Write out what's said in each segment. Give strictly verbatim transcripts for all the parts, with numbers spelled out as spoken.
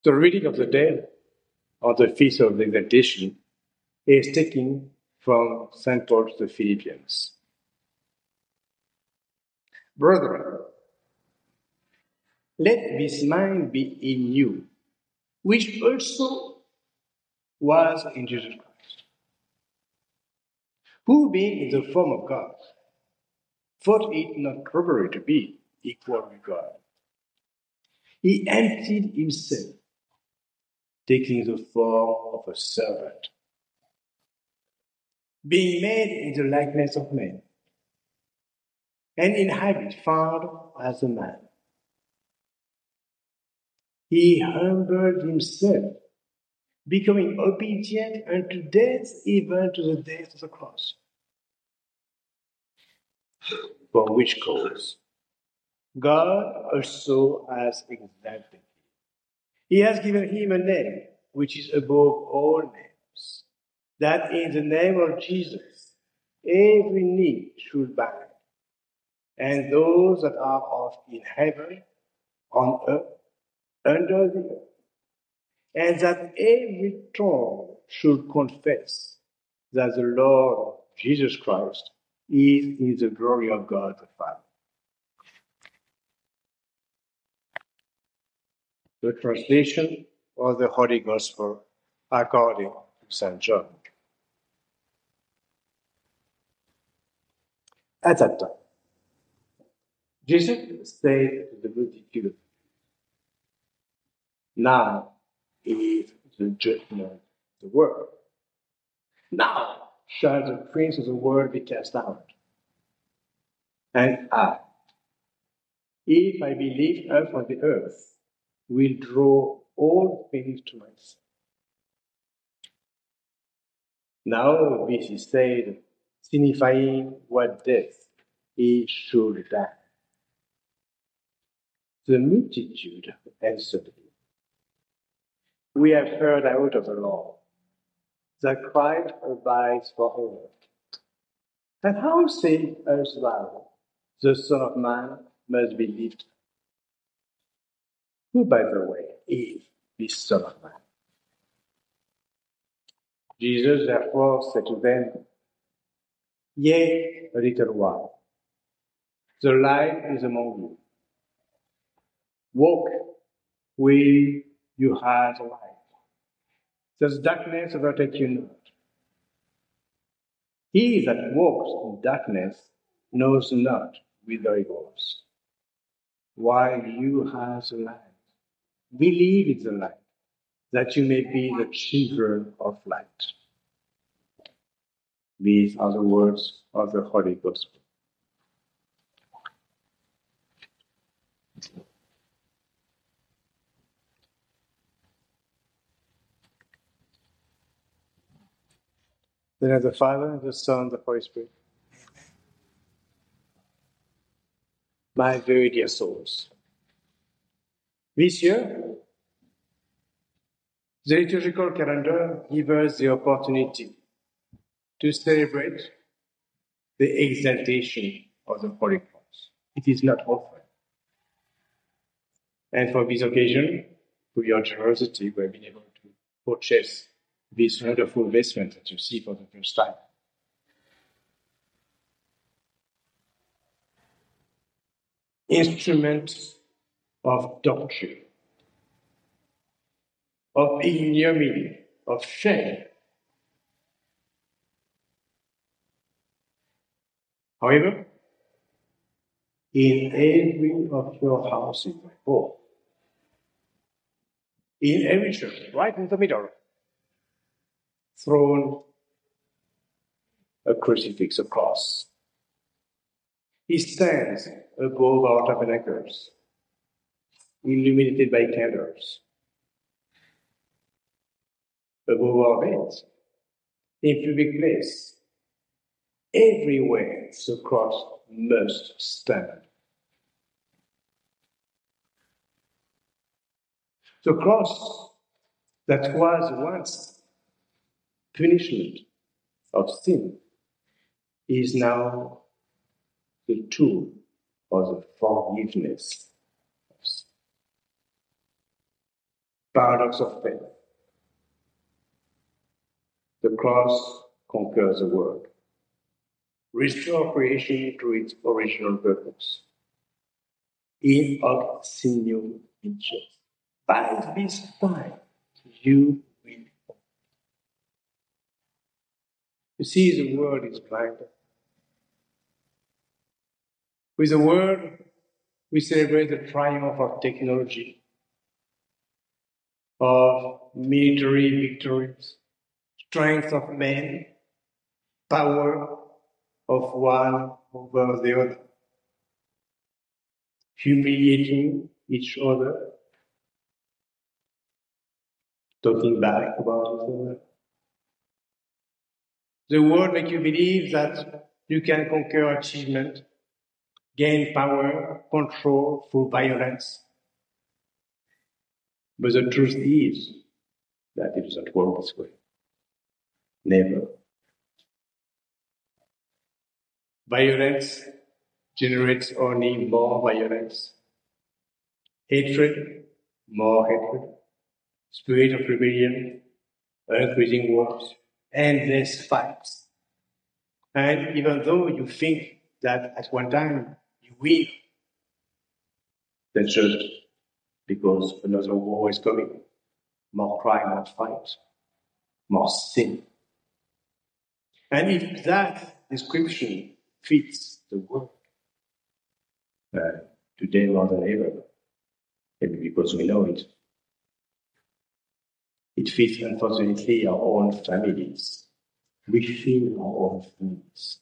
The reading of the day on the Feast of the Exaltation is taken from Saint Paul to the Philippians. Brethren, let this mind be in you, which also was in Jesus Christ, who being in the form of God, thought it not robbery to be equal with God. He emptied himself, taking the form of a servant, being made in the likeness of men, and in habit found as a man. He humbled himself, becoming obedient unto death, even to the death of the cross. For which cause God also has exalted him. He has given him a name which is above all names, that in the name of Jesus every knee should bow, and those that are of in heaven, on earth, under the earth, and that every tongue should confess that the Lord Jesus Christ is in the glory of God the Father. The translation of the Holy Gospel according to Saint John. At that time, Jesus said to the multitude, now is the judgment of the world. Now shall the prince of the world be cast out. And I, if I be lifted up from the earth, will draw all things to myself. Now this is said, signifying what death he should die. The multitude answered him, we have heard out of the law that Christ abides forever. And how say us thou, the Son of Man must be lifted? Who, by the way, is this Son of Man? Jesus therefore said to them, yet a little while, the light is among you. Walk where you have light. There's darkness overtake you not. He that walks in darkness knows not whither he goes. While you have the light, believe in the light, that you may be the children of light. These are the words of the Holy Gospel. The name of the Father, and the Son, and the Holy Spirit. My very dear souls, this year, the liturgical calendar gives us the opportunity to celebrate the exaltation of the Holy Cross. It is not often. And for this occasion, through your generosity, we have been able to purchase this wonderful vestment that you see for the first time. Instruments of torture, of ignominy, of shame. However, in every of your houses, or in every church, right in the middle, thrown a crucifix, a cross. He stands above our tabernacles, illuminated by candles, above our beds, in public place. Everywhere the cross must stand. The cross that was once punishment of sin is now the tool for the forgiveness of sin. paradox of faith. The cross conquers the world. Restore creation to its original purpose. In hoc signo vinces. By this time, you will. You see, the world is blind. With the world, we celebrate the triumph of technology, of military victories, strength of men, power of one over the other, humiliating each other, talking back about each other. The world makes you believe that you can conquer achievement, gain power, control through violence. But the truth is that it doesn't work this way. Never. Violence generates only more violence. Hatred, more hatred. Spirit of rebellion, increasing wars, endless fights. And even though you think that at one time you win, that's just because another war is coming. More crime, more fight, more sin. And if that description fits the world, uh, today more than ever, maybe because we know it, it fits, unfortunately, our own families. We feel our own families.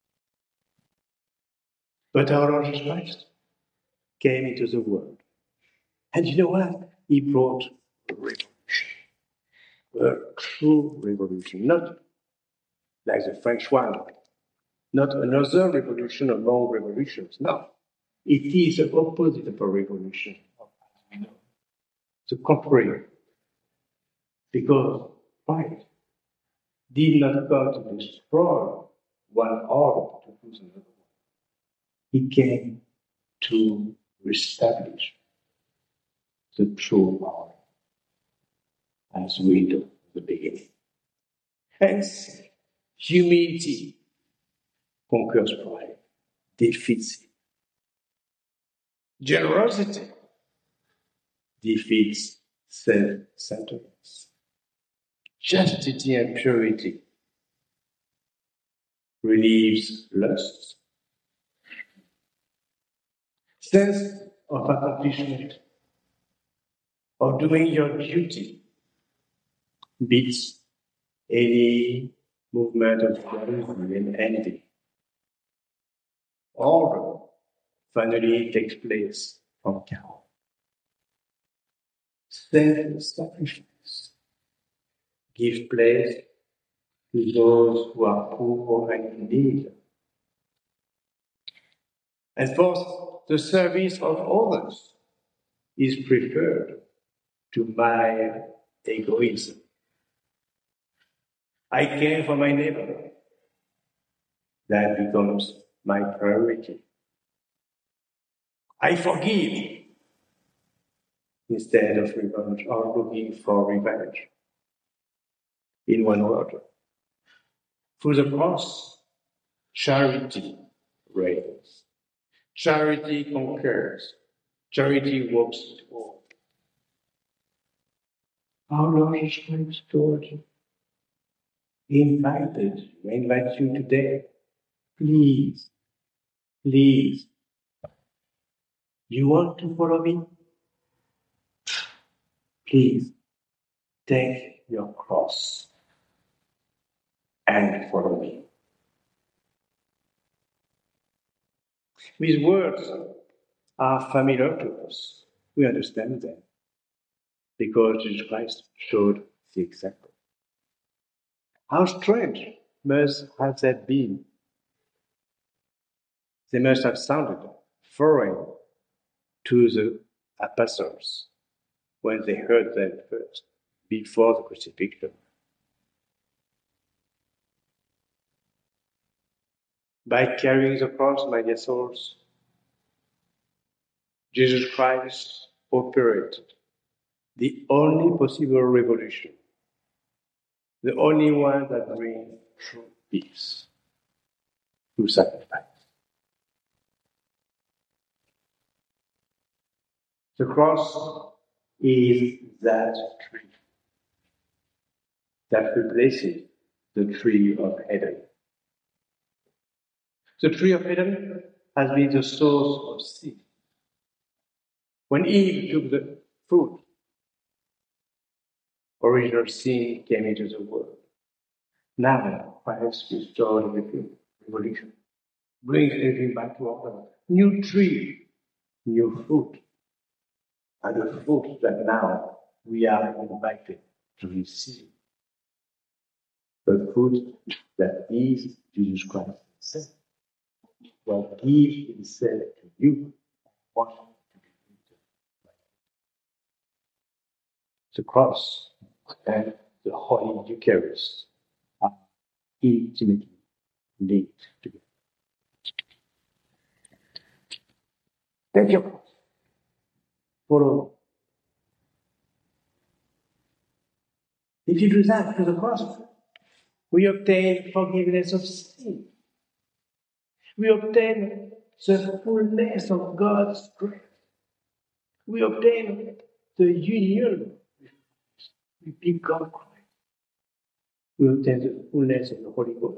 But our Lord Jesus Christ came into the world. And you know what? He brought a revolution. A true revolution. Not like the French one. Not another revolution among revolutions. No. It is the opposite of a revolution, as we know. The contrary. Because Christ did not come to destroy one order to choose another one. He came to reestablish the true order, as we do at the beginning. Hence, humility conquers pride, defeats it. Generosity defeats self-centeredness. Chastity and purity relieves lust. Sense of accomplishment, of doing your duty, beats any movement of jealousy and envy. Order finally takes place from chaos. Self-sacrifice gives place to those who are poor and in need. And fourth, the service of others is preferred to my egoism. I care for my neighbor. That becomes my priority. I forgive instead of revenge or looking for revenge. In one word, through the cross, charity reigns. Charity conquers. Charity walks toward. Our Lord Jesus Christ told you. He invited you, I invite you today. Please, please. You want to follow me? Please, take your cross and follow me. These words are familiar to us. We understand them because Jesus Christ showed the example. How strange must have that been? They must have sounded foreign to the apostles when they heard them first, before the crucifixion. By carrying the cross, my dear souls, Jesus Christ operated the only possible revolution, the only one that brings true peace through sacrifice. The cross is that tree that replaces the tree of Eden. The tree of Eden has been the source of sin. When Eve took the fruit, original sin came into the world. Now, Christ restored everything, revolution, brings everything back to order. New tree, new fruit, and the fruit that now we are invited to receive. The fruit that is Jesus Christ himself. Will give himself to you. What to be eaten. The cross and the Holy Eucharist are intimately linked together. Take your cross. Follow. If you do that to the cross, we obtain forgiveness of sin. We obtain the fullness of God's grace. We obtain the union with become Christ. We obtain the fullness of the Holy Ghost.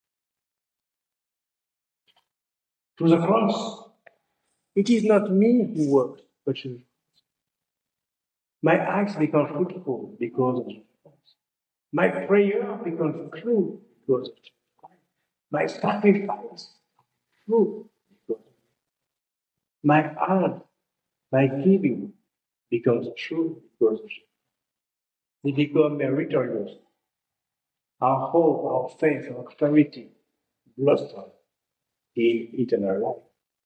To the cross, it is not me who works, but you. My acts become fruitful because of the cross. My prayer becomes true because of Christ. My sacrifice true because of my heart, my giving becomes true because of they become meritorious. Our hope, our faith, our clarity blossom in eternal life.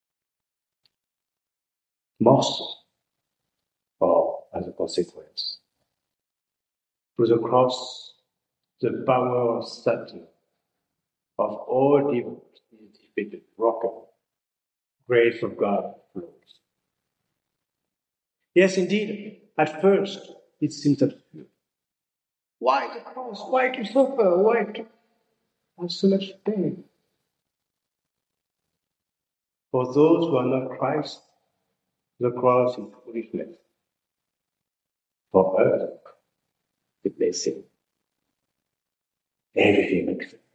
Most or as a consequence. To the cross, the power of Satan, of all evil, is defeated, broken. Grace of God flows. Yes, indeed, at first it seems absurd. Why the cross? Why to suffer? Why to have so much pain? For those who are not Christ, the cross is foolishness. For us, the blessing. Everything makes sense.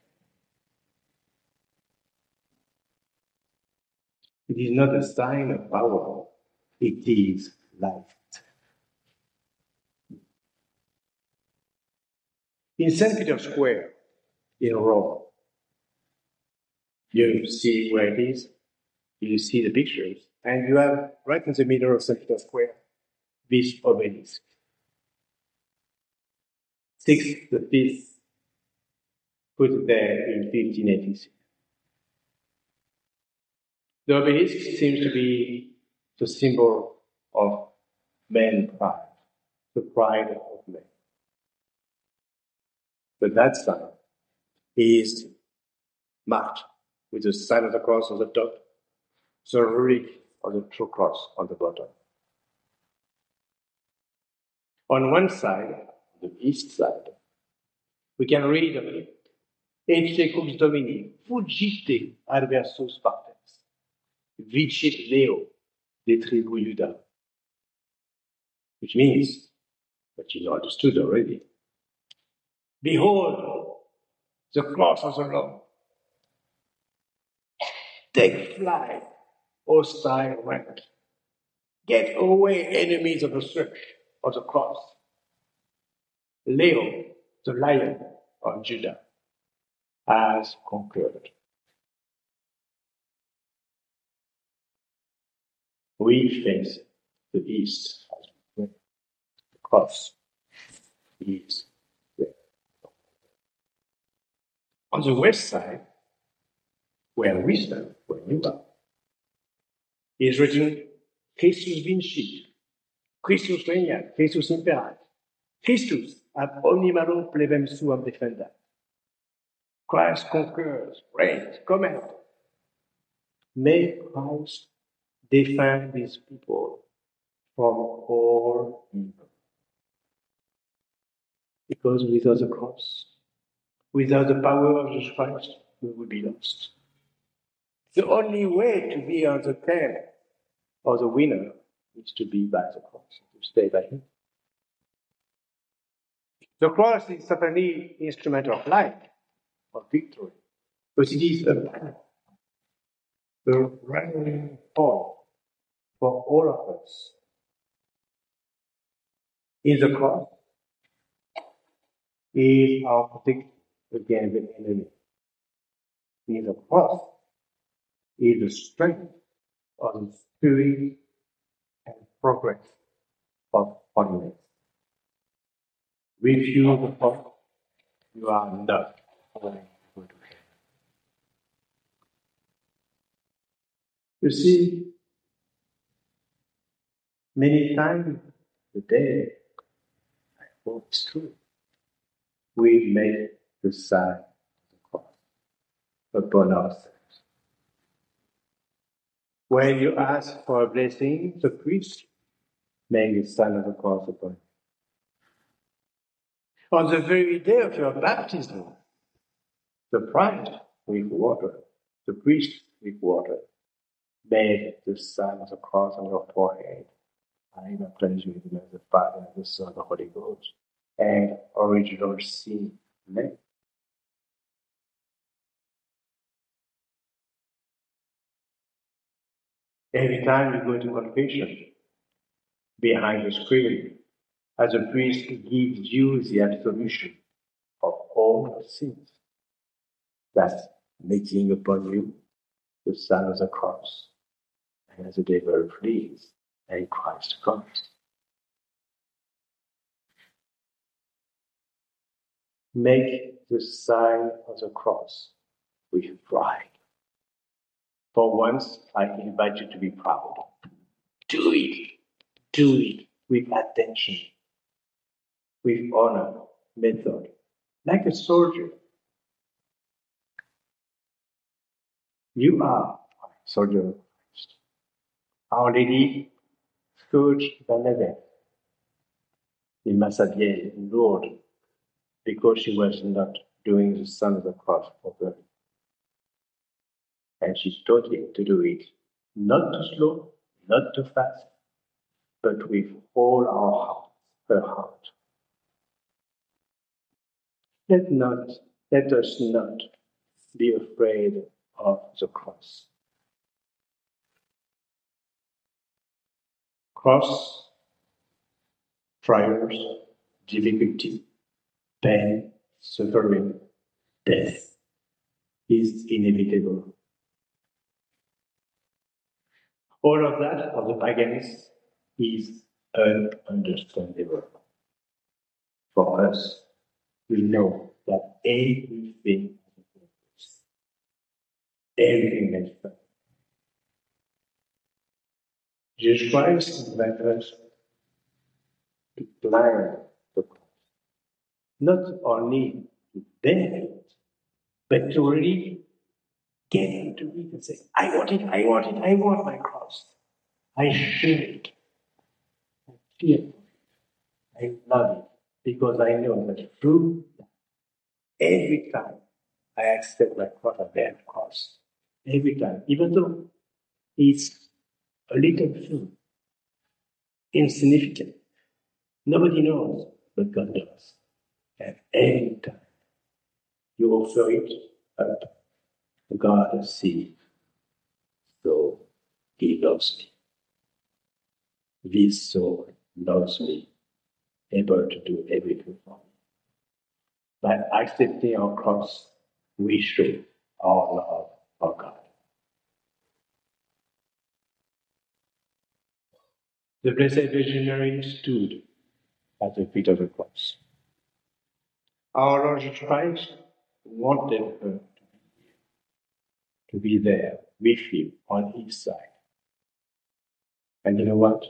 It is not a sign of power, it is life. In Saint Peter's Square in Rome, you see where it is, you see the pictures, and you have right in the middle of Saint Peter's Square this obelisk. Sixth the fifth, put there in fifteen eighty-six. The obelisk seems to be the symbol of man pride, the pride of man. But that sign is marked with the sign of the cross on the top, the relic of the true cross on the bottom. On one side, the east side, we can read Ecce cux Domini, fugite adversus partes, vicit Leo de tribu Juda, which means, but you understood already, behold the cross of the Lord. Take flight, hostile rank. Get away, enemies of the church of the cross. Leo, the lion of Judah, has conquered. We face the east as we pray. The cross is there. On the west side, where we stand, where you are, is written Christus vincit, Christus regnat, Christus imperat, Christus ad omni malo plebem suam defendat. Christ conquers, reigns, commands. May Christ defend his people from all evil. Because without the cross, without the power of Jesus Christ, we would be lost. The only way to be on the camp or the winner is to be by the cross, to stay by Him. The cross is certainly an instrument of life, of victory, but it is a path, the running point for all of us. In the cross is our protection against the enemy. In the cross is the strength of the spirit and progress of holiness. Refuse the cross, you are not going to go to heaven. You see, many times a day, I hope it's true, we make the sign of the cross upon ourselves. When you ask for a blessing, the priest makes the sign of the cross upon you. On the very day of your baptism, the priest with water, the priest with water, made the sign of the cross on your forehead. I baptize you in the name of the Father, and the Son, and the Holy Ghost, and original sin made. Every time you go to confession, behind the screen, as a priest gives you the absolution of all your sins. That's making upon you the sign of the cross, and as the devil flees, and Christ comes. Make the sign of the cross with pride. For once, I invite you to be proud. Do it. Do it with attention, with honor, method, like a soldier. You are a soldier of Christ. Our Lady scourged Barnabas in Massabielle, in Lourdes, because she was not doing the sign of the cross properly. And she taught him to do it not too slow, not too fast, but with all our heart, her heart. Let not, let us not be afraid of the cross. Cross, trials, difficulty, pain, suffering, death is inevitable. All of that, of the pagans, is ununderstandable. For us, we know that everything has a purpose. Everything makes sense. Jesus Christ invites us to plan the cross. Not only to bear it, but to really get into it and say, I want it, I want it, I want my cross. I feel it. I feel it. I love it. Because I know that through that, every time I accept my cross, I bear the cross. Every time. Even though it's a little thing, insignificant. Nobody knows, but God does. And every time you offer it up, God sees. So He loves me. This soul loves me, able to do everything for me. By accepting our cross, we show our love for God. The Blessed Virgin Mary stood at the feet of the cross. Our Lord Jesus Christ wanted her to be there with Him on His side. And you know what?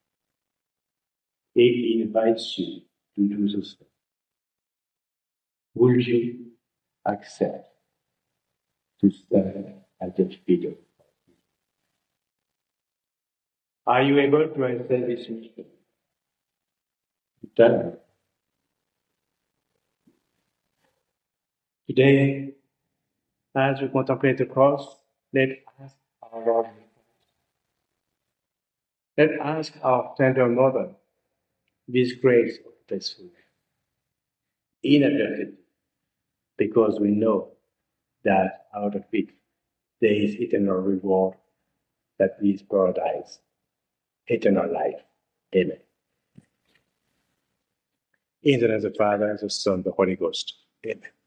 He invites you to do the same. Will you accept to stand at the feet of God? Are you able to answer this mission? Tell me. Today, as we contemplate the cross, let us ask our Lord, let us ask our tender mother this grace of faithfulness, inadvertently, because we know that out of it there is eternal reward, that is paradise, eternal life. Amen. In the name of the Father, and the Son, and the Holy Ghost. Amen.